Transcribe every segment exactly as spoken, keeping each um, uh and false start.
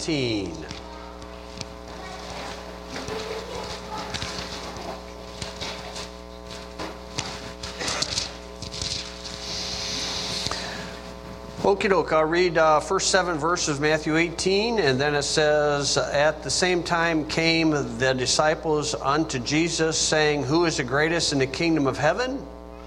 eighteen. Okie doke, I'll read uh, first seven verses of Matthew eighteen, and then it says, at the same time came the disciples unto Jesus, saying, who is the greatest in the kingdom of heaven?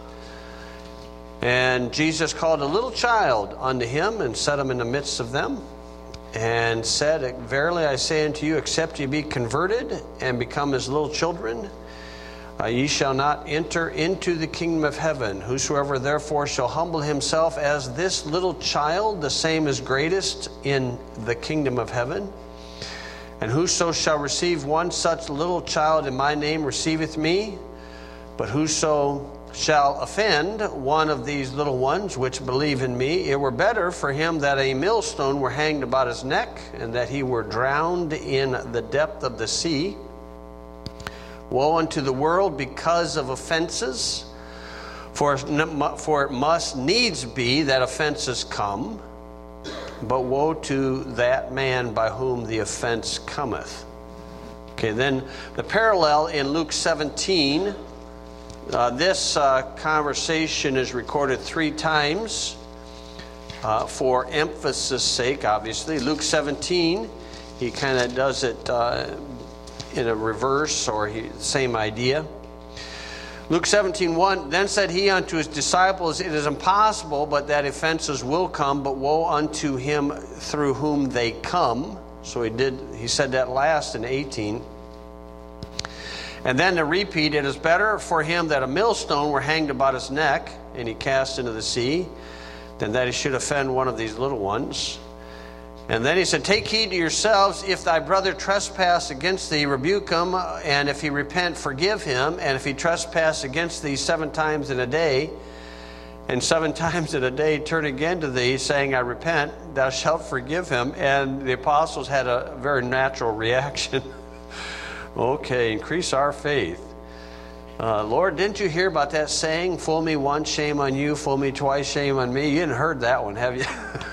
And Jesus called a little child unto him, and set him in the midst of them, and said, verily I say unto you, except ye be converted, and become as little children, Uh, ye shall not enter into the kingdom of heaven. Whosoever therefore shall humble himself as this little child, the same is greatest in the kingdom of heaven. And whoso shall receive one such little child in my name receiveth me. But whoso shall offend one of these little ones which believe in me, it were better for him that a millstone were hanged about his neck, and that he were drowned in the depth of the sea. Woe unto the world because of offenses, for, for it must needs be that offenses come, but woe to that man by whom the offense cometh. Okay, then the parallel in Luke seventeen, uh, this uh, conversation is recorded three times uh, for emphasis sake, obviously. Luke seventeen, he kind of does it uh, in a reverse, or he, same idea. Luke seventeen one, then said he unto his disciples, it is impossible but that offenses will come, but woe unto him through whom they come. So he did. He said that last in eighteen. And then to repeat, it is better for him that a millstone were hanged about his neck, and he cast into the sea, than that he should offend one of these little ones. And then he said, take heed to yourselves. If thy brother trespass against thee, rebuke him. And if he repent, forgive him. And if he trespass against thee seven times in a day, and seven times in a day turn again to thee, saying, I repent, thou shalt forgive him. And the apostles had a very natural reaction. Okay, increase our faith. Uh, Lord, didn't you hear about that saying, fool me once, shame on you, fool me twice, shame on me? You hadn't heard that one, have you?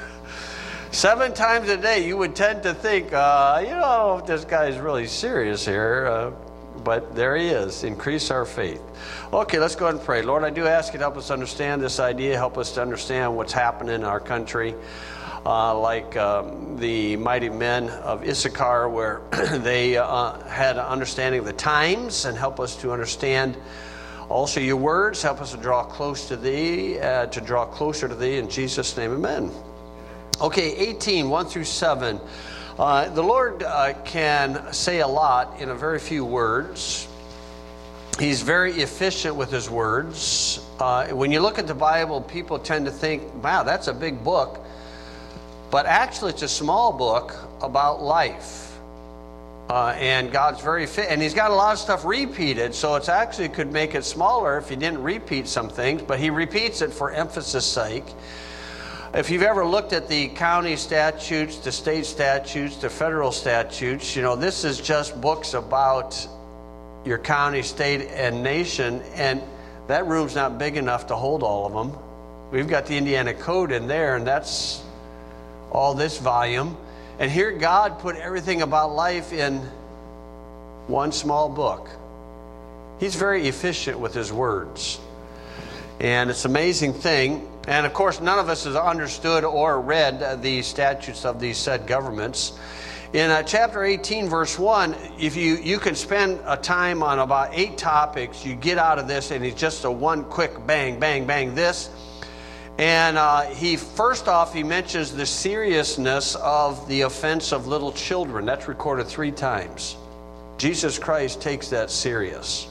Seven times a day, you would tend to think, uh, you know, if this guy is really serious here. Uh, but there he is. Increase our faith. Okay, let's go ahead and pray. Lord, I do ask you to help us understand this idea. Help us to understand what's happening in our country. Uh, like um, the mighty men of Issachar, where they uh, had an understanding of the times, and help us to understand also your words. Help us to draw close to thee, uh, to draw closer to thee. In Jesus' name, amen. Okay, eighteen, one through seven. Uh, the Lord uh, can say a lot in a very few words. He's very efficient with his words. Uh, when you look at the Bible, people tend to think, wow, that's a big book. But actually, it's a small book about life. Uh, and God's very fit. And he's got a lot of stuff repeated, so it's actually could make it smaller if he didn't repeat some things. But he repeats it for emphasis sake. If you've ever looked at the county statutes, the state statutes, the federal statutes, you know, this is just books about your county, state, and nation. And that room's not big enough to hold all of them. We've got the Indiana Code in there, and that's all this volume. And here God put everything about life in one small book. He's very efficient with his words. And it's an amazing thing. And of course, none of us has understood or read the statutes of these said governments. In uh, chapter eighteen, verse one, if you, you can spend a time on about eight topics, you get out of this, and it's just a one quick bang, bang, bang, this. And uh, he, first off, he mentions the seriousness of the offense of little children. That's recorded three times. Jesus Christ takes that serious.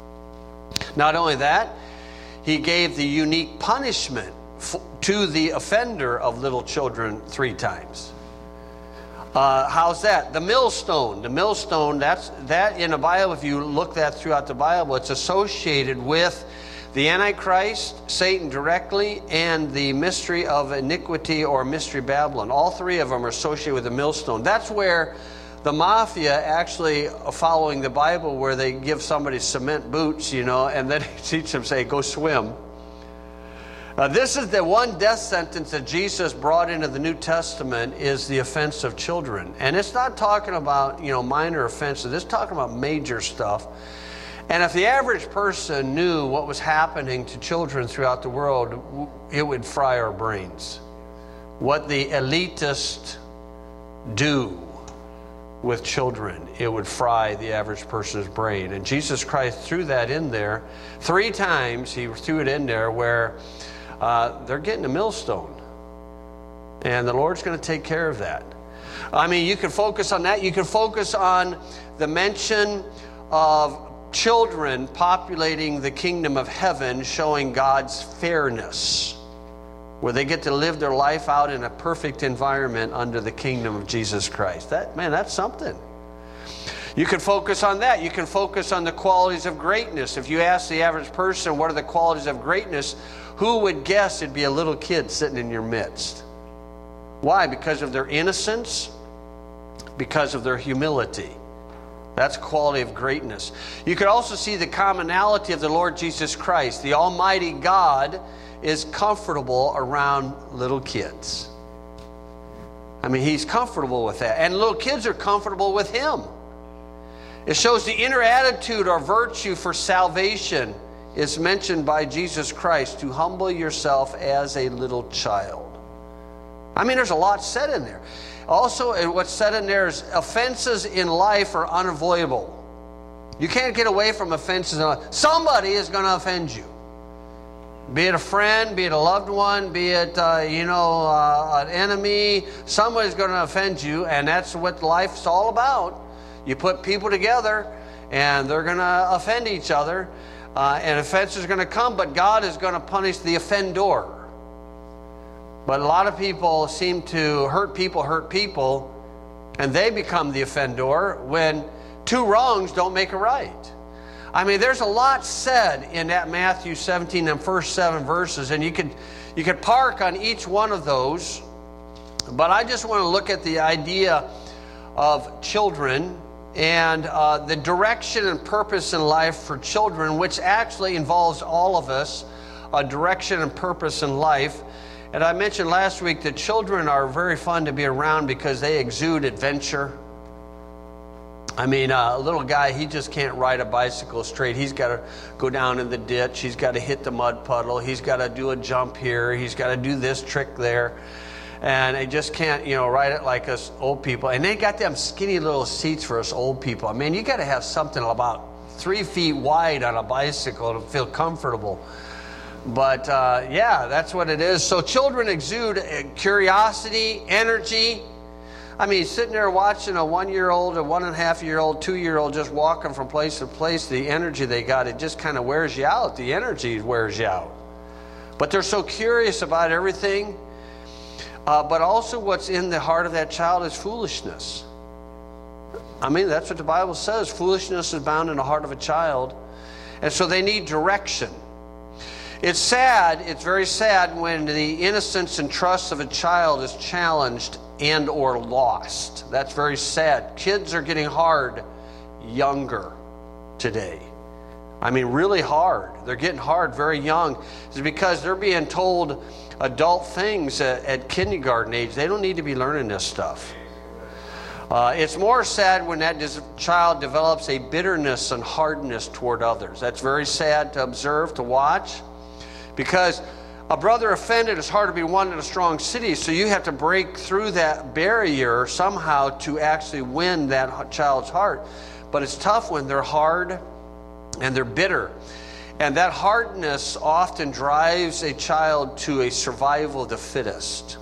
Not only that, he gave the unique punishment f- to the offender of little children three times. Uh, how's that? The millstone. The millstone, that's that in the Bible, if you look that throughout the Bible, it's associated with the Antichrist, Satan directly, and the mystery of iniquity or mystery Babylon. All three of them are associated with the millstone. That's where the mafia actually, following the Bible, where they give somebody cement boots, you know, and then teach them, say, go swim. Uh, this is the one death sentence that Jesus brought into the New Testament, is the offense of children. And it's not talking about, you know, minor offenses. It's talking about major stuff. And if the average person knew what was happening to children throughout the world, it would fry our brains. What the elitists do with children, it would fry the average person's brain. And Jesus Christ threw that in there. Three times he threw it in there where uh, they're getting a millstone. And the Lord's going to take care of that. I mean, you can focus on that. You can focus on the mention of children populating the kingdom of heaven, showing God's fairness, where they get to live their life out in a perfect environment under the kingdom of Jesus Christ. That, man, that's something. You can focus on that. You can focus on the qualities of greatness. If you ask the average person, what are the qualities of greatness, who would guess it'd be a little kid sitting in your midst? Why? Because of their innocence, because of their humility. That's quality of greatness. You could also see the commonality of the Lord Jesus Christ. The Almighty God is comfortable around little kids. I mean, he's comfortable with that. And little kids are comfortable with him. It shows the inner attitude or virtue for salvation is mentioned by Jesus Christ, to humble yourself as a little child. I mean, there's a lot said in there. Also, what's said in there is offenses in life are unavoidable. You can't get away from offenses in life. Somebody is going to offend you. Be it a friend, be it a loved one, be it, uh, you know, uh, an enemy. Somebody's going to offend you, and that's what life's all about. You put people together, and they're going to offend each other, uh, and offenses are going to come, but God is going to punish the offender. But a lot of people seem to hurt people, hurt people, and they become the offender when two wrongs don't make a right. I mean, there's a lot said in that Matthew seventeen and first seven verses, and you could you could park on each one of those. But I just want to look at the idea of children and uh, the direction and purpose in life for children, which actually involves all of us, a direction and purpose in life. And I mentioned last week that children are very fun to be around because they exude adventure. I mean, uh, a little guy, he just can't ride a bicycle straight. He's got to go down in the ditch. He's got to hit the mud puddle. He's got to do a jump here. He's got to do this trick there. And they just can't, you know, ride it like us old people. And they got them skinny little seats for us old people. I mean, you got to have something about three feet wide on a bicycle to feel comfortable. But, uh, yeah, that's what it is. So children exude curiosity, energy. I mean, sitting there watching a one-year-old, a one-and-a-half-year-old, two-year-old just walking from place to place, the energy they got, it just kind of wears you out. The energy wears you out. But they're so curious about everything. Uh, but also what's in the heart of that child is foolishness. I mean, that's what the Bible says. Foolishness is bound in the heart of a child. And so they need direction. It's sad, it's very sad when the innocence and trust of a child is challenged and or lost. That's very sad. Kids are getting hard younger today. I mean, really hard. They're getting hard very young. It's because they're being told adult things at, at kindergarten age. They don't need to be learning this stuff. Uh, it's more sad when that dis- child develops a bitterness and hardness toward others. That's very sad to observe, to watch. Because a brother offended is hard to be won in a strong city, so you have to break through that barrier somehow to actually win that child's heart. But it's tough when they're hard and they're bitter. And that hardness often drives a child to a survival of the fittest.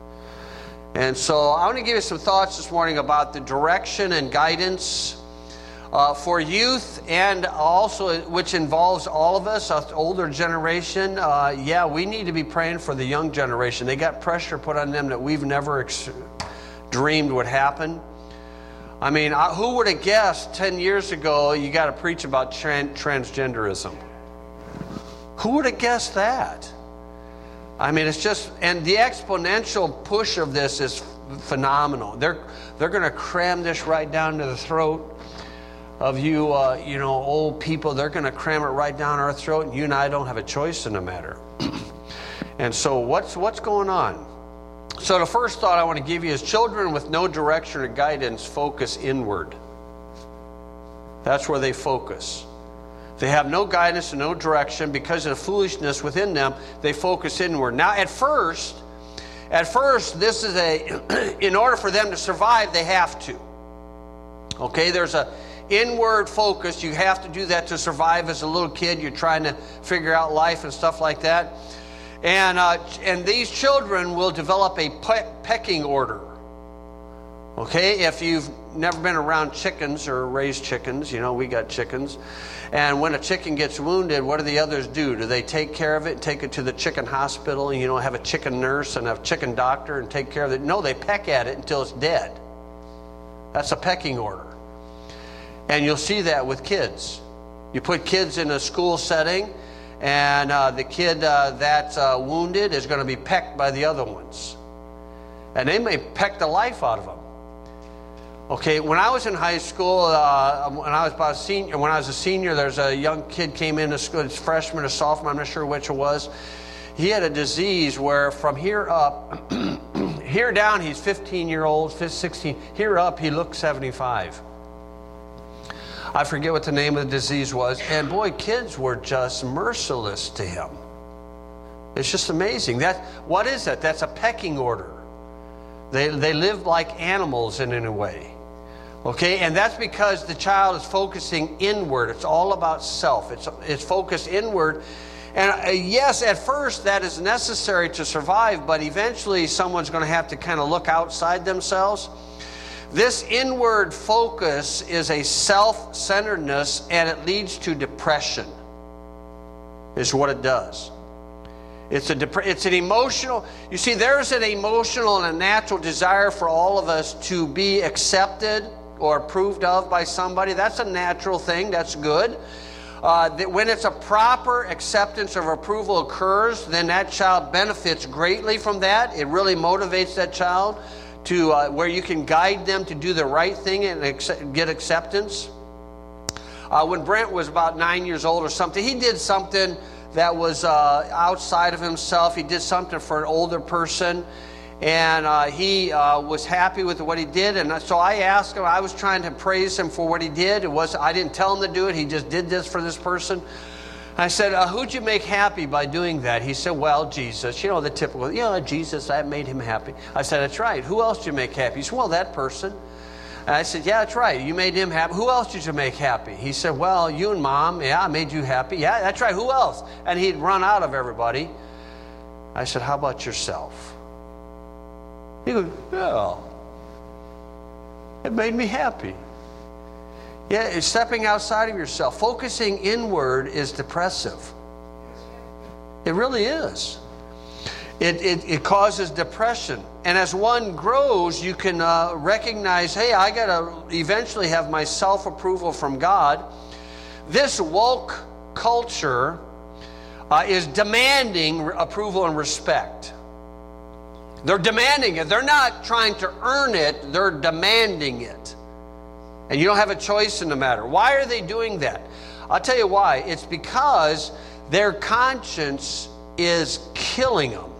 And so I want to give you some thoughts this morning about the direction and guidance Uh, for youth, and also which involves all of us, us older generation. Uh, yeah, we need to be praying for the young generation. They got pressure put on them that we've never ex- dreamed would happen. I mean, I, who would have guessed ten years ago you got to preach about tran- transgenderism? Who would have guessed that? I mean, it's just, and the exponential push of this is phenomenal. They're they're going to cram this right down to the throat of you, uh, you know, old people. They're going to cram it right down our throat, and you and I don't have a choice in the matter. And so what's what's going on? So the first thought I want to give you is children with no direction or guidance focus inward. That's where they focus. They have no guidance and no direction because of the foolishness within them. They focus inward. Now, at first, at first, this is a, in order for them to survive, they have to. Okay, there's a inward focus. You have to do that to survive as a little kid. You're trying to figure out life and stuff like that. And uh, and these children will develop a pe- pecking order. Okay, if you've never been around chickens or raised chickens, you know, we got chickens. And when a chicken gets wounded, what do the others do? Do they take care of it, take it to the chicken hospital, and, you know, have a chicken nurse and a chicken doctor and take care of it? No, they peck at it until it's dead. That's a pecking order. And you'll see that with kids. You put kids in a school setting, and uh, the kid uh, that's uh, wounded is going to be pecked by the other ones. And they may peck the life out of them. Okay, when I was in high school, uh, when I was about a senior, when I was a senior, there's a young kid came into school, it's freshman or sophomore, I'm not sure which it was. He had a disease where from here up, here down he's fifteen year old, sixteen, here up he looked seventy-five. I forget what the name of the disease was, and boy, kids were just merciless to him. It's just amazing. That what is that? That's a pecking order. They they live like animals in any way. Okay, and that's because the child is focusing inward. It's all about self. It's it's focused inward. And uh, yes, at first that is necessary to survive, but eventually someone's going to have to kind of look outside themselves. This inward focus is a self-centeredness, and it leads to depression, is what it does. It's a dep- it's an emotional, you see, there's an emotional and a natural desire for all of us to be accepted or approved of by somebody. That's a natural thing. That's good. Uh, that when it's a proper acceptance or approval occurs, then that child benefits greatly from that. It really motivates that child to uh, where you can guide them to do the right thing and accept, get acceptance. Uh, when Brent was about nine years old or something, he did something that was uh, outside of himself. He did something for an older person, and uh, he uh, was happy with what he did. And so I asked him, I was trying to praise him for what he did. It was I didn't tell him to do it. He just did this for this person. I said, uh, who'd you make happy by doing that? He said, well, Jesus. You know, the typical, yeah, Jesus, that made him happy. I said, that's right. Who else did you make happy? He said, well, that person. And I said, yeah, that's right. You made him happy. Who else did you make happy? He said, well, you and Mom. Yeah, I made you happy. Yeah, that's right. Who else? And he'd run out of everybody. I said, how about yourself? He goes, well, it made me happy. Yeah, it's stepping outside of yourself. Focusing inward is depressive. It really is. It, it, it causes depression. And as one grows, you can uh, recognize, hey, I got to eventually have my self-approval from God. This woke culture uh, is demanding approval and respect. They're demanding it. They're not trying to earn it. They're demanding it. And you don't have a choice in the matter. Why are they doing that? I'll tell you why. It's because their conscience is killing them.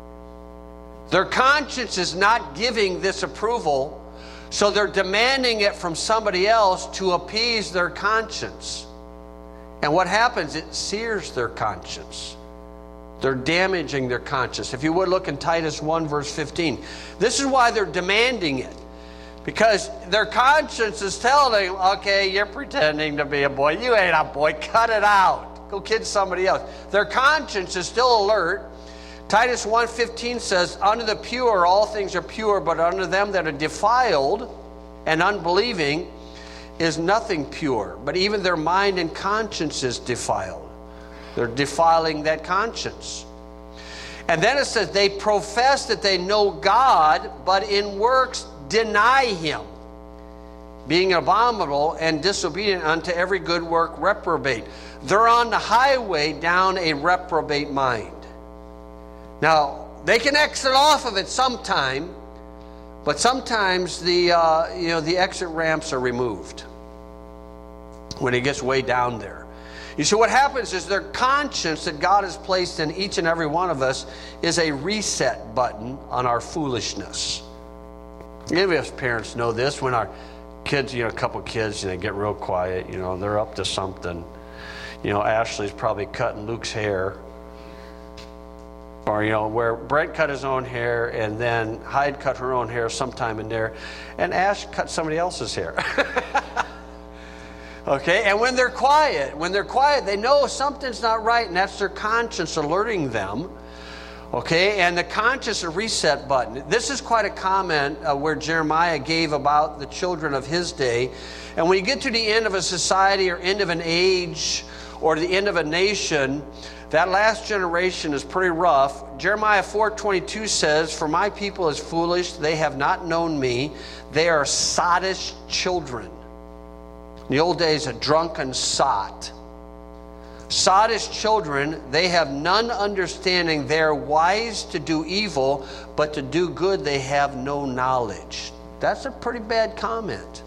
Their conscience is not giving this approval, so they're demanding it from somebody else to appease their conscience. And what happens? It sears their conscience. They're damaging their conscience. If you would look in Titus one, verse fifteen. This is why they're demanding it. Because their conscience is telling them, okay, you're pretending to be a boy. You ain't a boy. Cut it out. Go kid somebody else. Their conscience is still alert. Titus one fifteen says, unto the pure all things are pure, but unto them that are defiled and unbelieving is nothing pure. But even their mind and conscience is defiled. They're defiling that conscience. And then it says, they profess that they know God, but in works deny Him, being abominable and disobedient unto every good work reprobate. They're on the highway down a reprobate mind. Now, they can exit off of it sometime, but sometimes the uh, you know the exit ramps are removed when it gets way down there. You see, what happens is their conscience that God has placed in each and every one of us is a reset button on our foolishness. Any of us parents know this. When our kids, you know, a couple kids, and they get real quiet, you know, they're up to something. You know, Ashley's probably cutting Luke's hair. Or, you know, where Brent cut his own hair, and then Hyde cut her own hair sometime in there, and Ash cut somebody else's hair. Okay, and when they're quiet, when they're quiet, they know something's not right, and that's their conscience alerting them. Okay, and the conscious reset button. This is quite a comment uh, where Jeremiah gave about the children of his day. And when you get to the end of a society or end of an age or the end of a nation, that last generation is pretty rough. Jeremiah four twenty-two says, "For my people is foolish, they have not known me. They are sottish children." In the old days, a drunken sot. Sottish children, they have none understanding. They are wise to do evil, but to do good they have no knowledge. That's a pretty bad comment.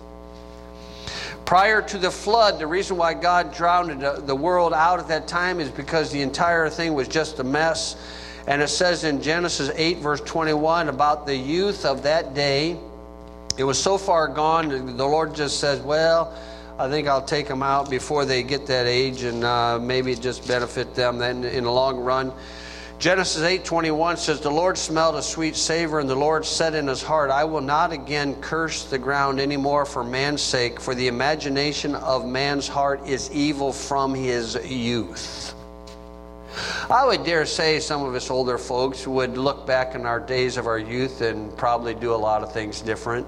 Prior to the flood, the reason why God drowned the world out at that time is because the entire thing was just a mess. And it says in Genesis eight, verse twenty-one, about the youth of that day, it was so far gone, the Lord just says, well, I think I'll take them out before they get that age, and uh, maybe just benefit them then in the long run. Genesis eight twenty-one says, "The Lord smelled a sweet savor, and the Lord said in his heart, I will not again curse the ground anymore for man's sake, for the imagination of man's heart is evil from his youth." I would dare say some of us older folks would look back in our days of our youth and probably do a lot of things different,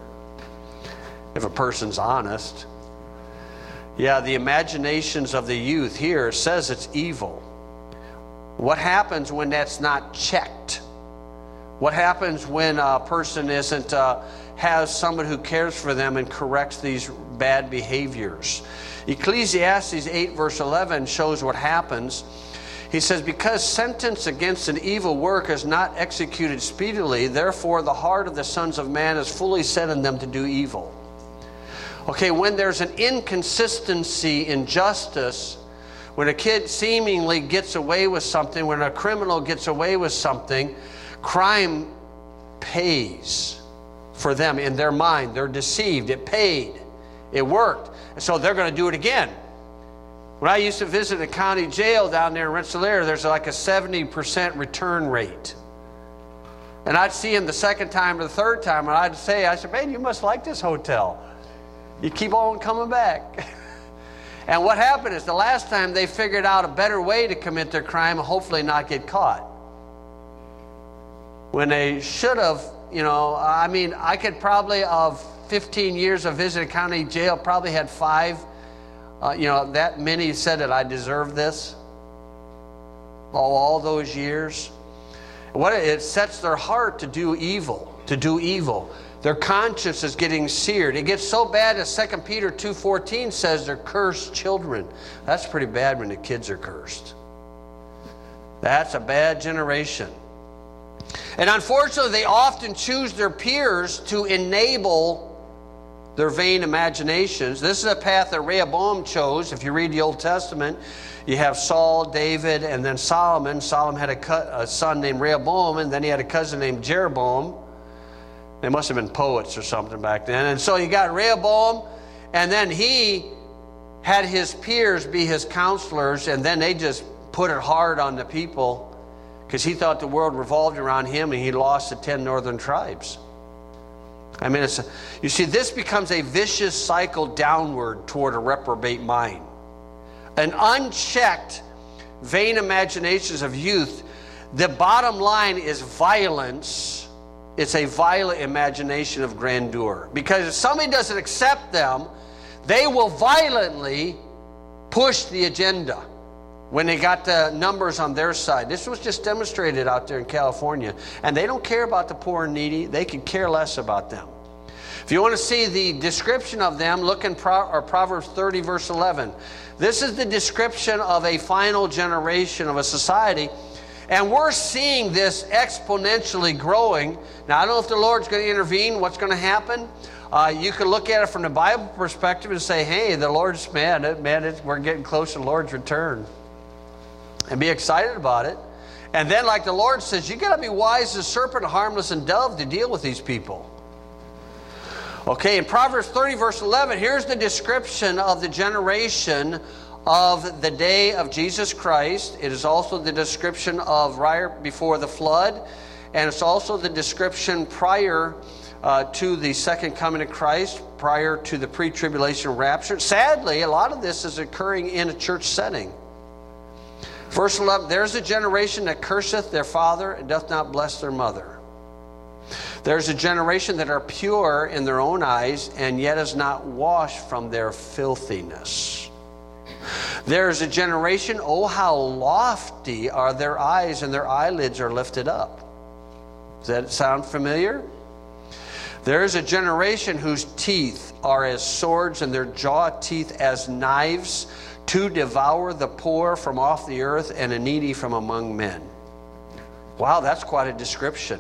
if a person's honest. Yeah, the imaginations of the youth here says it's evil. What happens when that's not checked? What happens when a person isn't uh, has someone who cares for them and corrects these bad behaviors? Ecclesiastes eight verse eleven shows what happens. He says, "Because sentence against an evil work is not executed speedily, therefore the heart of the sons of man is fully set in them to do evil." Okay, when there's an inconsistency in justice, when a kid seemingly gets away with something, when a criminal gets away with something, crime pays for them in their mind. They're deceived. It paid. It worked. And so they're going to do it again. When I used to visit a county jail down there in Rensselaer, there's like a seventy percent return rate. And I'd see him the second time or the third time, and I'd say, I said, "Man, you must like this hotel. You keep on coming back." And what happened is the last time they figured out a better way to commit their crime and hopefully not get caught. When they should have, you know, I mean, I could probably, of fifteen years of visiting county jail, probably had five, uh, you know, that many said that I deserve this. All, all those years. What it sets their heart to do evil, to do evil. Their conscience is getting seared. It gets so bad as Second Peter two fourteen says they're cursed children. That's pretty bad when the kids are cursed. That's a bad generation. And unfortunately, they often choose their peers to enable their vain imaginations. This is a path that Rehoboam chose. If you read the Old Testament, you have Saul, David, and then Solomon. Solomon had a, co- a son named Rehoboam, and then he had a cousin named Jeroboam. They must have been poets or something back then. And so you got Rehoboam, and then he had his peers be his counselors, and then they just put it hard on the people because he thought the world revolved around him, and he lost the ten northern tribes. I mean, it's a, you see, this becomes a vicious cycle downward toward a reprobate mind. An unchecked, vain imaginations of youth, the bottom line is violence. It's a violent imagination of grandeur. Because if somebody doesn't accept them, they will violently push the agenda when they got the numbers on their side. This was just demonstrated out there in California. And they don't care about the poor and needy. They could care less about them. If you want to see the description of them, look in Pro- or Proverbs thirty, verse eleven. This is the description of a final generation of a society. And we're seeing this exponentially growing. Now, I don't know if the Lord's going to intervene, what's going to happen. Uh, you can look at it from the Bible perspective and say, hey, the Lord's, man, it, man it, we're getting close to the Lord's return. And be excited about it. And then, like the Lord says, you got to be wise as serpent, harmless and dove to deal with these people. Okay, in Proverbs thirty, verse eleven, here's the description of the generation of the day of Jesus Christ. It is also the description of right before the flood, and it's also the description prior uh, to the second coming of Christ, prior to the pre-tribulation rapture. Sadly, a lot of this is occurring in a church setting. Verse eleven, there's a generation that curseth their father and doth not bless their mother. There's a generation that are pure in their own eyes, and yet is not washed from their filthiness. There's a generation, oh, how lofty are their eyes, and their eyelids are lifted up. Does that sound familiar? There's a generation whose teeth are as swords, and their jaw teeth as knives, to devour the poor from off the earth, and a needy from among men. Wow, that's quite a description.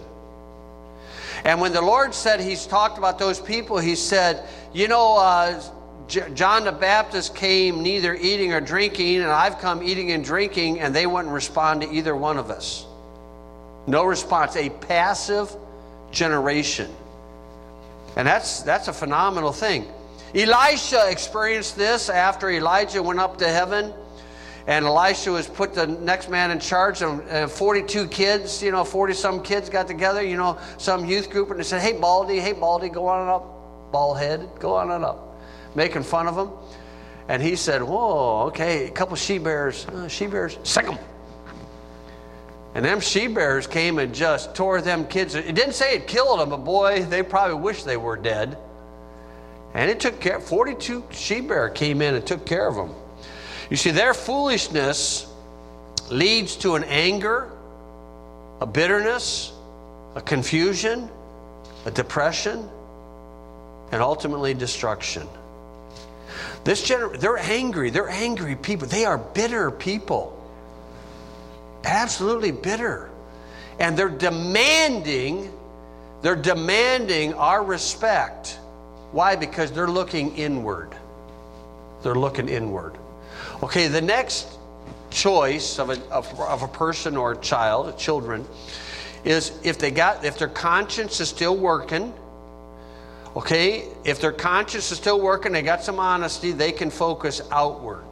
And when the Lord said, He's talked about those people, He said, you know, uh, J- John the Baptist came neither eating or drinking, and I've come eating and drinking, and they wouldn't respond to either one of us. No response. A passive generation. And that's that's a phenomenal thing. Elisha experienced this after Elijah went up to heaven. And Elisha was put the next man in charge, and uh, forty-two kids, you know, forty-some kids got together, you know, some youth group, and they said, hey, Baldy, hey, Baldy, go on and up. Bald head, go on and up. Making fun of him. And he said, whoa, okay, a couple she-bears, uh, she-bears, sick them. And them she-bears came and just tore them kids. It didn't say it killed them, but boy, they probably wish they were dead. And it took care, forty-two she-bear came in and took care of them. You see, their foolishness leads to an anger, a bitterness, a confusion, a depression, and ultimately destruction. This gener- they're angry. They're angry people. They are bitter people. Absolutely bitter. And they're demanding, they're demanding our respect. Why? Because they're looking inward. They're looking inward. Okay, the next choice of a, of, of a person or a child, a children, is if they got if their conscience is still working. Okay, if their conscience is still working, they got some honesty, they can focus outward.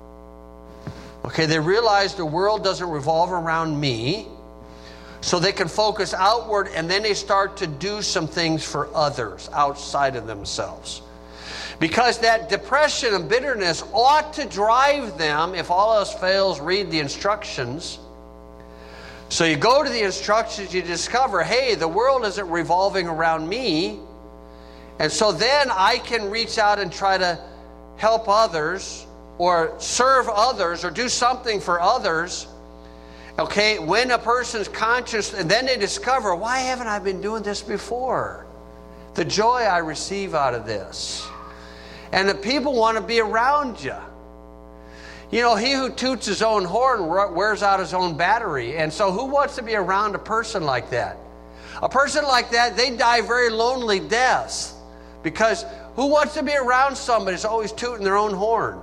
Okay, they realize the world doesn't revolve around me, so they can focus outward, and then they start to do some things for others outside of themselves. Because that depression and bitterness ought to drive them, if all else fails, read the instructions. So you go to the instructions, you discover, hey, the world isn't revolving around me. And so then I can reach out and try to help others or serve others or do something for others. Okay, when a person's conscious, and then they discover, why haven't I been doing this before? The joy I receive out of this. And the people want to be around you. You know, he who toots his own horn wears out his own battery. And so who wants to be around a person like that? A person like that, they die very lonely deaths. Because who wants to be around somebody who's always tooting their own horn?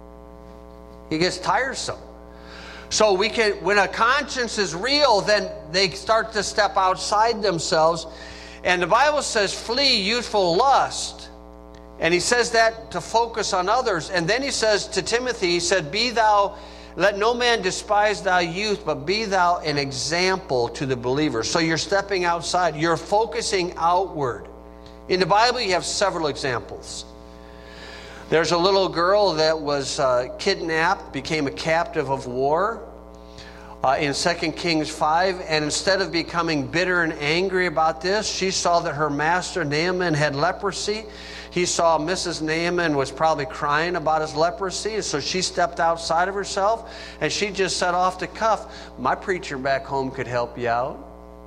He gets tiresome. So we can, when a conscience is real, then they start to step outside themselves. And the Bible says, flee youthful lust. And he says that to focus on others. And then he says to Timothy, he said, be thou, let no man despise thy youth, but be thou an example to the believer. So you're stepping outside. You're focusing outward. In the Bible, you have several examples. There's a little girl that was uh, kidnapped, became a captive of war uh, in Second Kings five. And instead of becoming bitter and angry about this, she saw that her master Naaman had leprosy. He saw Missus Naaman was probably crying about his leprosy, and so she stepped outside of herself, and she just said off the cuff, my preacher back home could help you out.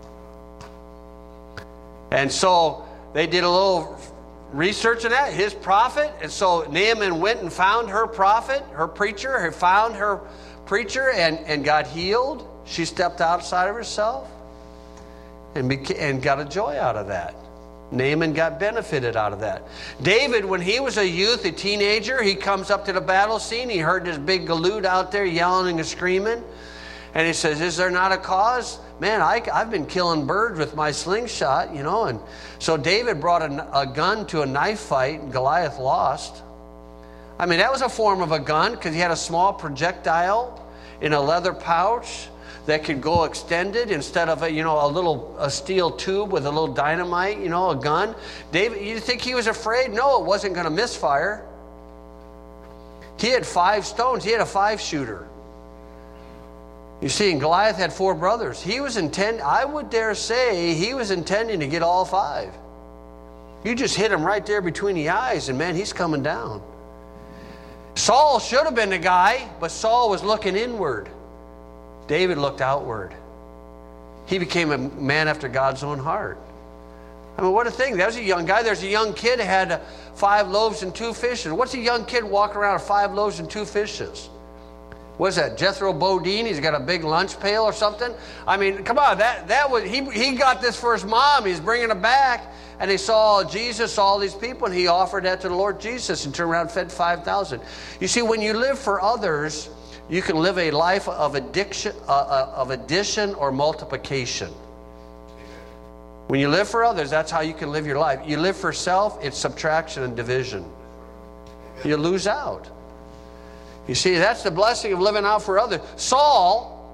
And so they did a little research on that, his prophet, and so Naaman went and found her prophet, her preacher, he found her preacher and, and got healed. She stepped outside of herself and, beca- and got a joy out of that. Naaman got benefited out of that. David, when he was a youth, a teenager, he comes up to the battle scene. He heard this big galoot out there yelling and screaming. And he says, is there not a cause? Man, I, I've been killing birds with my slingshot, you know. And so David brought a, a gun to a knife fight, and Goliath lost. I mean, that was a form of a gun because he had a small projectile in a leather pouch that could go extended instead of a, you know, a little a steel tube with a little dynamite, you know, a gun. David, you think he was afraid? No, it wasn't going to misfire. He had five stones. He had a five shooter. You see, and Goliath had four brothers. He was intend. I would dare say he was intending to get all five. You just hit him right there between the eyes, and man, he's coming down. Saul should have been the guy, but Saul was looking inward. David looked outward. He became a man after God's own heart. I mean, what a thing. That was a young guy. There's a young kid who had five loaves and two fishes. What's a young kid walking around with five loaves and two fishes? What's that, Jethro Bodine? He's got a big lunch pail or something? I mean, come on. That that was he, he got this for his mom. He's bringing it back. And he saw Jesus, saw all these people, and he offered that to the Lord Jesus and turned around and fed five thousand. You see, when you live for others, you can live a life of addiction, uh, uh, of addition or multiplication. When you live for others, that's how you can live your life. You live for self, it's subtraction and division. You lose out. You see, that's the blessing of living out for others. Saul,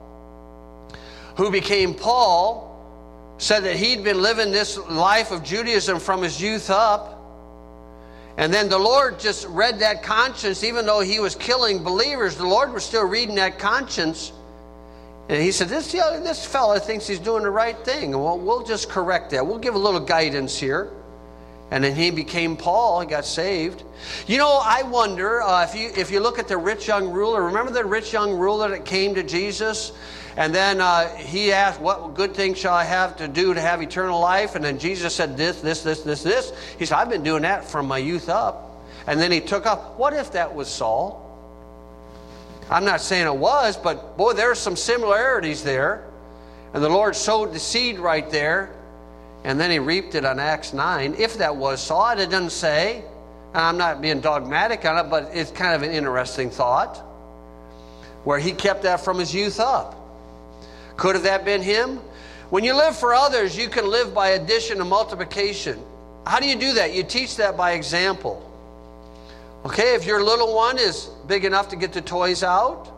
who became Paul, said that he'd been living this life of Judaism from his youth up. And then the Lord just read that conscience. Even though he was killing believers, the Lord was still reading that conscience. And he said, this, you know, this fella thinks he's doing the right thing. Well, we'll just correct that. We'll give a little guidance here. And then he became Paul. He got saved. You know, I wonder uh, if you if you look at the rich young ruler. Remember the rich young ruler that came to Jesus? And then uh, he asked, what good thing shall I have to do to have eternal life? And then Jesus said this, this, this, this, this. He said, I've been doing that from my youth up. And then he took off. What if that was Saul? I'm not saying it was, but boy, there's some similarities there. And the Lord sowed the seed right there. And then he reaped it on Acts nine. If that was Saul, it doesn't say. And I'm not being dogmatic on it, but it's kind of an interesting thought. Where he kept that from his youth up. Could have that been him? When you live for others, you can live by addition and multiplication. How do you do that? You teach that by example. Okay, if your little one is big enough to get the toys out,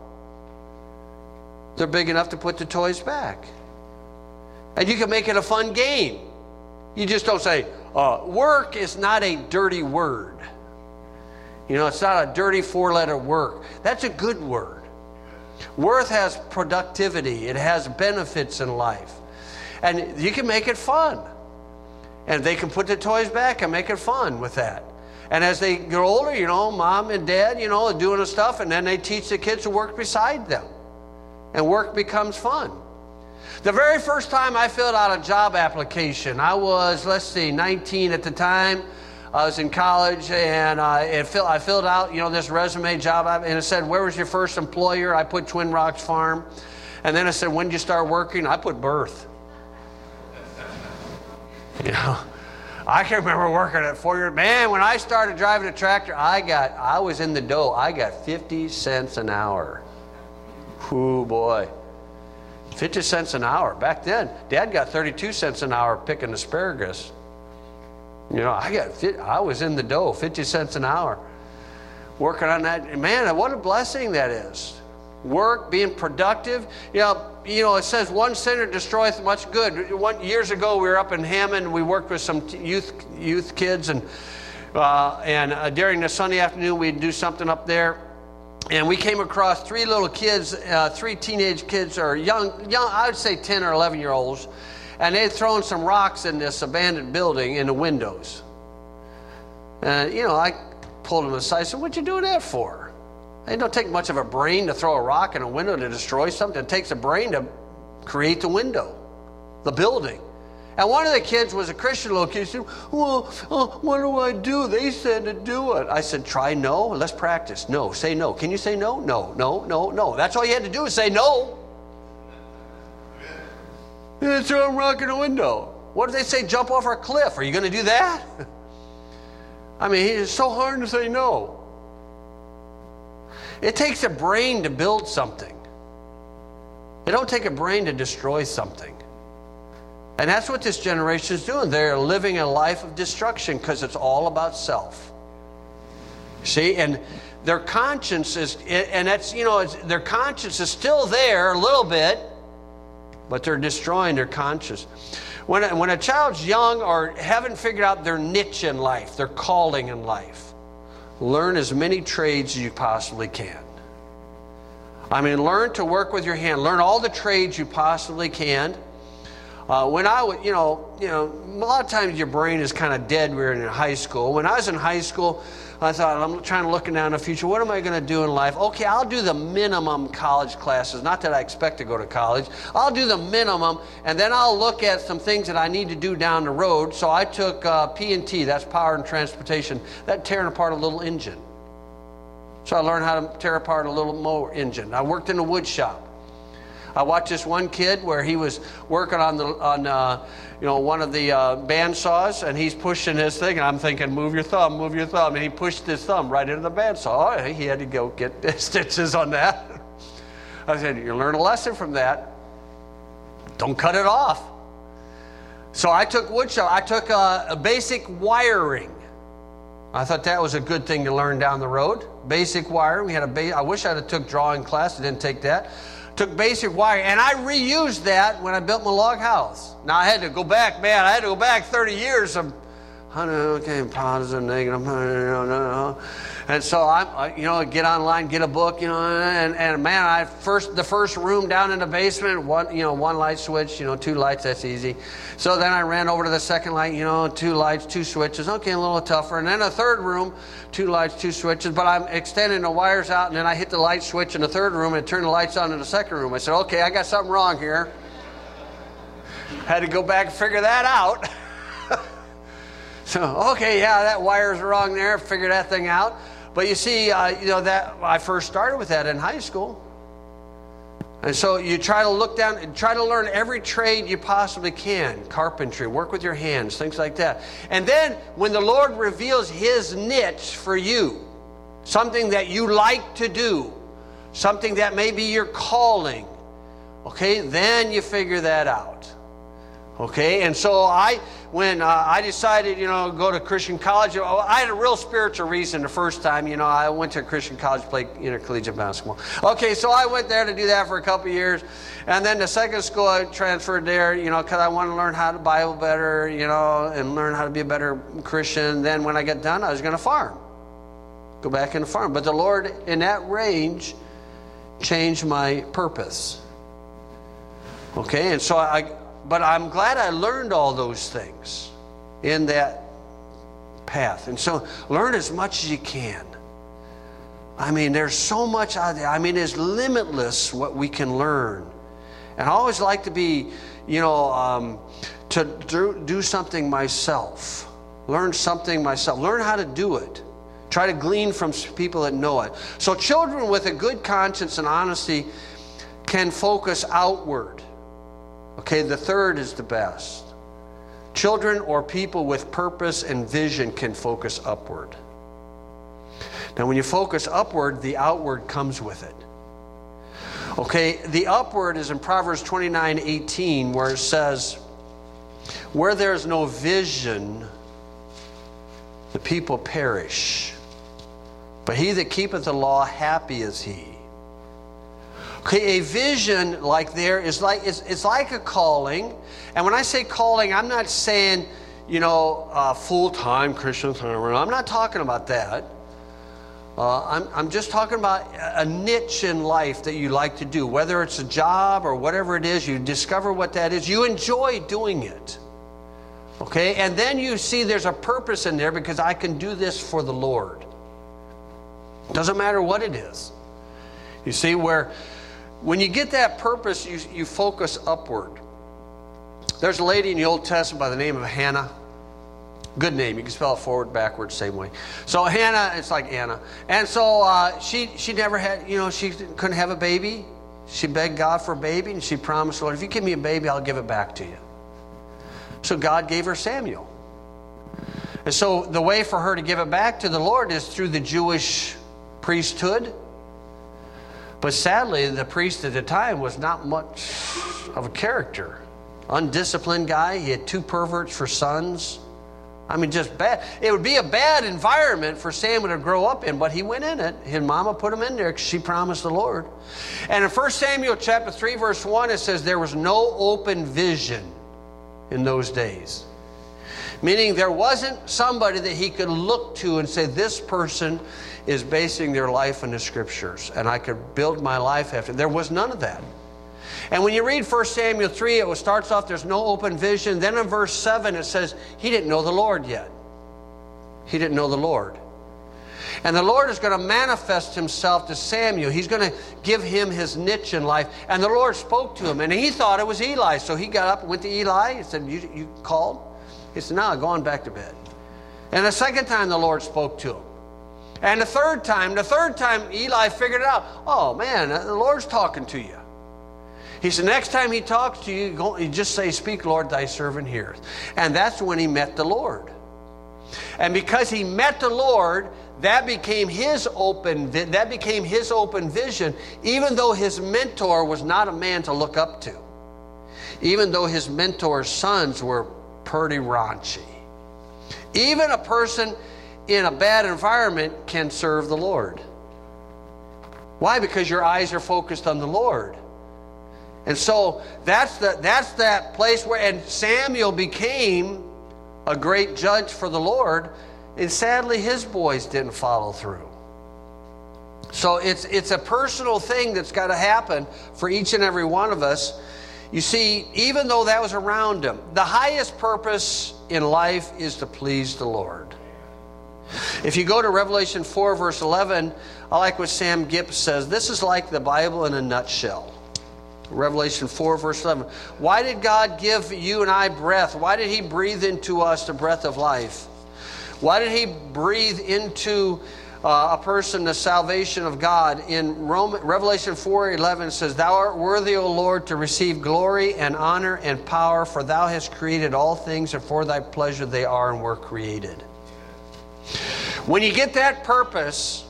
they're big enough to put the toys back. And you can make it a fun game. You just don't say, uh, work is not a dirty word. You know, it's not a dirty four-letter work. That's a good word. Worth has productivity. It has benefits in life. And you can make it fun. And they can put the toys back and make it fun with that. And as they get older, you know, mom and dad, you know, are doing the stuff, and then they teach the kids to work beside them. And work becomes fun. The very first time I filled out a job application, I was, let's see, nineteen at the time. I was in college, and uh, it fill, I filled out, you know, this resume job, and it said, where was your first employer? I put Twin Rocks Farm. And then I said, when did you start working? I put birth. You know, I can remember working at four years. Man, when I started driving a tractor, I got, I was in the dough. I got fifty cents an hour. Ooh, boy. fifty cents an hour. Back then, Dad got thirty-two cents an hour picking asparagus. You know, I got, I was in the dough, fifty cents an hour, working on that. Man, what a blessing that is. Work, being productive. You know, you know, it says one sinner destroyeth much good. One, years ago, we were up in Hammond. We worked with some youth youth kids, and uh, and uh, during the Sunday afternoon, we'd do something up there. And we came across three little kids, uh, three teenage kids, or young, young, I would say ten or eleven year olds. And they'd thrown some rocks in this abandoned building in the windows. And, you know, I pulled them aside. I said, what'd you do that for? It don't take much of a brain to throw a rock in a window to destroy something. It takes a brain to create the window, the building. And one of the kids was a Christian little kid. He said, well, oh, what do I do? They said to do it. I said, try no. Let's practice. No. Say no. Can you say no? No, no, no, no. That's all you had to do is say no. And throw a rock in a window. what do they say? Jump off a cliff. Are you going to do that? I mean, it's so hard to say no. It takes a brain to build something. It don't take a brain to destroy something. And that's what this generation is doing. They're living a life of destruction because it's all about self. See, and their conscience is, and that's, you know, it's, their conscience is still there a little bit, but they're destroying their conscience. When a, when a child's young or haven't figured out their niche in life, their calling in life, learn as many trades as you possibly can. I mean, learn to work with your hand. Learn all the trades you possibly can. Uh, when I would, you know, you know, a lot of times your brain is kind of dead when you're in high school. When I was in high school, I thought, I'm trying to look down the future. What am I going to do in life? Okay, I'll do the minimum college classes. Not that I expect to go to college. I'll do the minimum, and then I'll look at some things that I need to do down the road. So I took uh, P and T, that's power and transportation. That tearing apart a little engine. So I learned how to tear apart a little mower engine. I worked in a wood shop. I watched this one kid where he was working on the on uh, you know one of the uh, band saws, and he's pushing his thing, and I'm thinking, move your thumb, move your thumb, and he pushed his thumb right into the band saw. Oh, he had to go get stitches on that. I said, you learn a lesson from that. Don't cut it off. So I took wood shop. I took uh, a basic wiring. I thought that was a good thing to learn down the road. Basic wiring. We had a ba- I wish I'd have took drawing class. I didn't take that. Took basic wiring, and I reused that when I built my log house. Now I had to go back, man. I had to go back thirty years of, okay, positive, negative, no, no, no. And so I, you know, get online, get a book, you know, and, and man, I first the first room down in the basement, one, you know, one light switch, you know, two lights, that's easy. So then I ran over to the second light, you know, two lights, two switches, okay, a little tougher. And then a third room, two lights, two switches, but I'm extending the wires out, and then I hit the light switch in the third room and turned the lights on in the second room. I said, okay, I got something wrong here. Had to go back and figure that out. So, okay, yeah, that wire's wrong there. Figure that thing out. But you see, uh, you know, that I first started with that in high school. And so you try to look down and try to learn every trade you possibly can. Carpentry, work with your hands, things like that. And then when the Lord reveals His niche for you, something that you like to do, something that may be your calling, okay, then you figure that out. Okay, and so I, when uh, I decided, you know, go to Christian college, I had a real spiritual reason the first time. You know, I went to a Christian college to play intercollegiate basketball. Okay, so I went there to do that for a couple of years. And then the second school I transferred there, you know, because I wanted to learn how to Bible better, you know, and learn how to be a better Christian. Then when I got done, I was going to farm. Go back into farm. But the Lord, in that range, changed my purpose. Okay, and so I... But I'm glad I learned all those things in that path. And so learn as much as you can. I mean, there's so much out there. I mean, it's limitless what we can learn. And I always like to be, you know, um, to do, do something myself. Learn something myself. Learn how to do it. Try to glean from people that know it. So children with a good conscience and honesty can focus outward. Okay, the third is the best. Children or people with purpose and vision can focus upward. Now, when you focus upward, the outward comes with it. Okay, the upward is in Proverbs twenty-nine eighteen, where it says, where there's no vision, the people perish. But he that keepeth the law, happy is he. Okay, a vision like there is like it's, it's like a calling. And when I say calling, I'm not saying, you know, uh, full-time Christian. I'm not talking about that. Uh, I'm, I'm just talking about a niche in life that you like to do. Whether it's a job or whatever it is, you discover what that is. You enjoy doing it. Okay, and then you see there's a purpose in there because I can do this for the Lord. Doesn't matter what it is. You see, where... when you get that purpose, you, you focus upward. There's a lady in the Old Testament by the name of Hannah. Good name. You can spell it forward, backwards, same way. So Hannah, it's like Anna. And so uh, she she never had, you know, she couldn't have a baby. She begged God for a baby, and she promised, Lord, if you give me a baby, I'll give it back to you. So God gave her Samuel. And so the way for her to give it back to the Lord is through the Jewish priesthood. But sadly, the priest at the time was not much of a character. Undisciplined guy. He had two perverts for sons. I mean, just bad. It would be a bad environment for Samuel to grow up in, but he went in it. His mama put him in there because she promised the Lord. And in First Samuel chapter three, verse one, it says there was no open vision in those days. Meaning there wasn't somebody that he could look to and say, this person is basing their life on the Scriptures, and I could build my life after. There was none of that. And when you read First Samuel three, it starts off, there's no open vision. Then in verse seven, it says, he didn't know the Lord yet. He didn't know the Lord. And the Lord is going to manifest himself to Samuel. He's going to give him his niche in life. And the Lord spoke to him, and he thought it was Eli. So he got up and went to Eli. He said, you, you called? He said, no, go on back to bed. And the second time the Lord spoke to him. And the third time, the third time Eli figured it out. Oh, man, the Lord's talking to you. He said, next time he talks to you, go, you just say, speak, Lord, thy servant heareth. And that's when he met the Lord. And because he met the Lord, that became his open, that became his open vision, even though his mentor was not a man to look up to. Even though his mentor's sons were pretty raunchy. Even a person in a bad environment can serve the Lord. Why? Because your eyes are focused on the Lord. And so that's the that's that place where, and Samuel became a great judge for the Lord, and sadly his boys didn't follow through. So it's it's a personal thing that's got to happen for each and every one of us. You see, even though that was around him, the highest purpose in life is to please the Lord. If you go to Revelation four, verse eleven, I like what Sam Gipp says. This is like the Bible in a nutshell. Revelation four, verse eleven. Why did God give you and I breath? Why did he breathe into us the breath of life? Why did he breathe into uh, a person the salvation of God? In Roman, Revelation four, eleven, it says, thou art worthy, O Lord, to receive glory and honor and power, for thou hast created all things, and for thy pleasure they are and were created. When you get that purpose,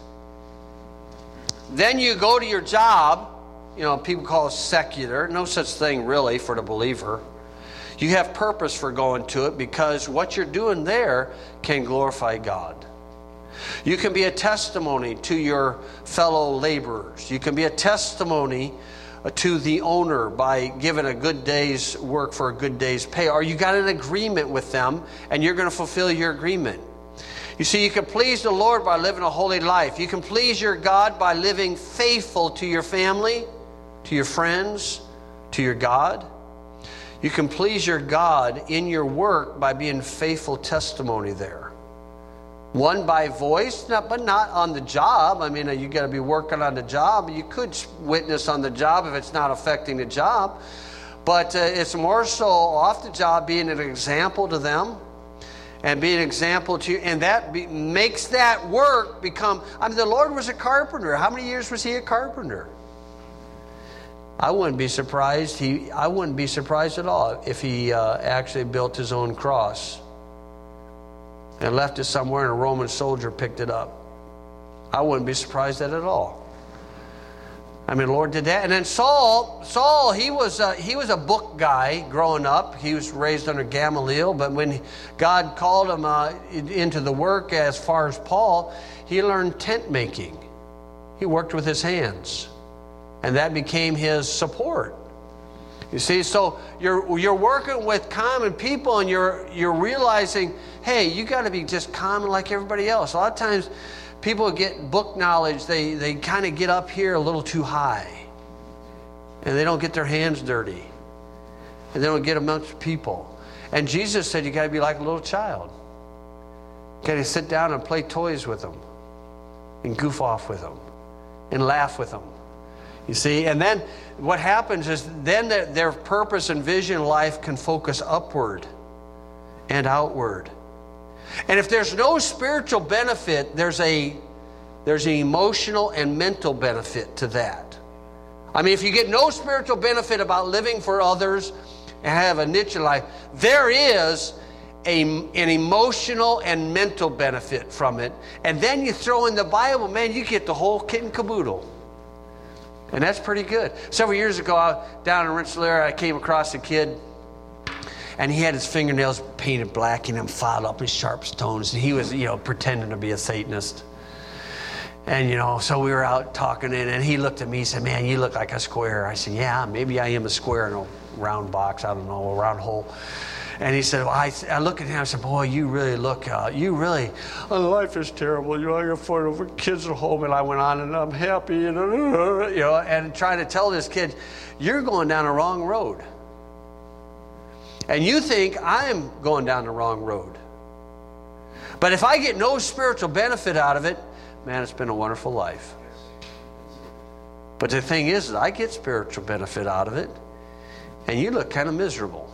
then you go to your job. You know, people call it secular. No such thing really for the believer. You have purpose for going to it because what you're doing there can glorify God. You can be a testimony to your fellow laborers. You can be a testimony to the owner by giving a good day's work for a good day's pay. Or you got an agreement with them and you're going to fulfill your agreement. You see, you can please the Lord by living a holy life. You can please your God by living faithful to your family, to your friends, to your God. You can please your God in your work by being faithful testimony there. One by voice, not, but not on the job. I mean, you got to be working on the job. You could witness on the job if it's not affecting the job. But uh, it's more so off the job being an example to them and being an example to you. And that be, makes that work become... I mean, the Lord was a carpenter. How many years was he a carpenter? I wouldn't be surprised. He, I wouldn't be surprised at all if he uh, actually built his own cross and left it somewhere and a Roman soldier picked it up. I wouldn't be surprised at it at all. I mean, the Lord did that. And then Saul, Saul, he was a, he was a book guy growing up. He was raised under Gamaliel, but when God called him uh, into the work as far as Paul, he learned tent making. He worked with his hands. And that became his support. You see, so you're you're working with common people, and you're you're realizing, hey, you got to be just common like everybody else. A lot of times, people get book knowledge. They they kind of get up here a little too high, and they don't get their hands dirty, and they don't get amongst people. And Jesus said, you got to be like a little child. You got to sit down and play toys with them, and goof off with them, and laugh with them. You see, and then what happens is then their, their purpose and vision in life can focus upward and outward. And if there's no spiritual benefit, there's a there's an emotional and mental benefit to that. I mean, if you get no spiritual benefit about living for others, and have a niche in life, there is a, an emotional and mental benefit from it. And then you throw in the Bible, man, you get the whole kit and caboodle. And that's pretty good. Several years ago, I, down in Rensselaer, I came across a kid, and he had his fingernails painted black and them filed up with sharp stones. And he was, you know, pretending to be a Satanist. And, you know, so we were out talking, and, and he looked at me and said, man, you look like a square. I said, yeah, maybe I am a square in a round box. I don't know, a round hole. And he said, well, I, I look at him and said, boy, you really look, uh, you really, oh, life is terrible. You know, I got four over kids at home, and I went on, and I'm happy, you know, you know, and trying to tell this kid, you're going down the wrong road. And you think I'm going down the wrong road. But if I get no spiritual benefit out of it, man, it's been a wonderful life. But the thing is that I get spiritual benefit out of it, and you look kind of miserable.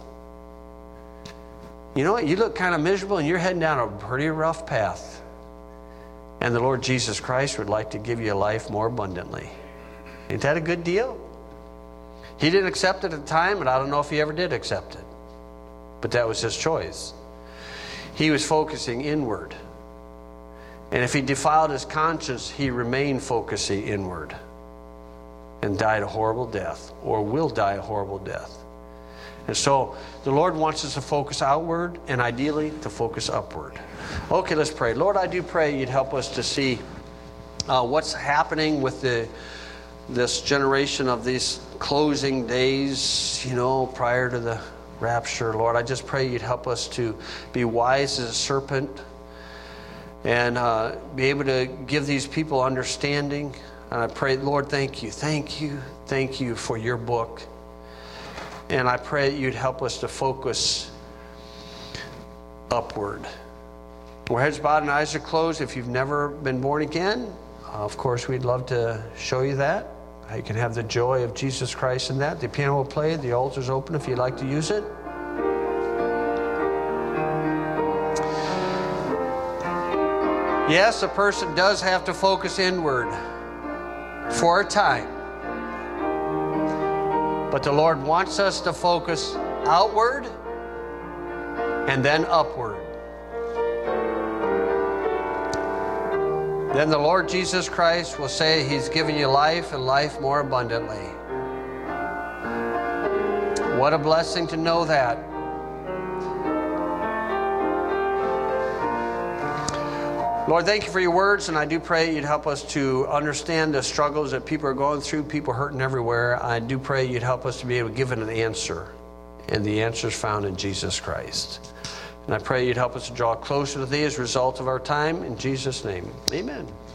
You know what? You look kind of miserable, and you're heading down a pretty rough path. And the Lord Jesus Christ would like to give you a life more abundantly. Ain't that a good deal? He didn't accept it at the time, and I don't know if he ever did accept it. But that was his choice. He was focusing inward. And if he defiled his conscience, he remained focusing inward and died a horrible death, or will die a horrible death. And so the Lord wants us to focus outward and ideally to focus upward. Okay, let's pray. Lord, I do pray you'd help us to see uh, what's happening with the this generation of these closing days, you know, prior to the rapture. Lord, I just pray you'd help us to be wise as a serpent and uh, be able to give these people understanding. And I pray, Lord, thank you, thank you, thank you for your book. And I pray that you'd help us to focus upward. Our heads bowed and eyes are closed. If you've never been born again, uh, of course, we'd love to show you that. You can have the joy of Jesus Christ in that. The piano will play. The altar's open if you'd like to use it. Yes, a person does have to focus inward for a time. But the Lord wants us to focus outward and then upward. Then the Lord Jesus Christ will say he's given you life and life more abundantly. What a blessing to know that. Lord, thank you for your words, and I do pray you'd help us to understand the struggles that people are going through, people hurting everywhere. I do pray you'd help us to be able to give it an answer, and the answer is found in Jesus Christ. And I pray you'd help us to draw closer to thee as a result of our time. In Jesus' name, amen.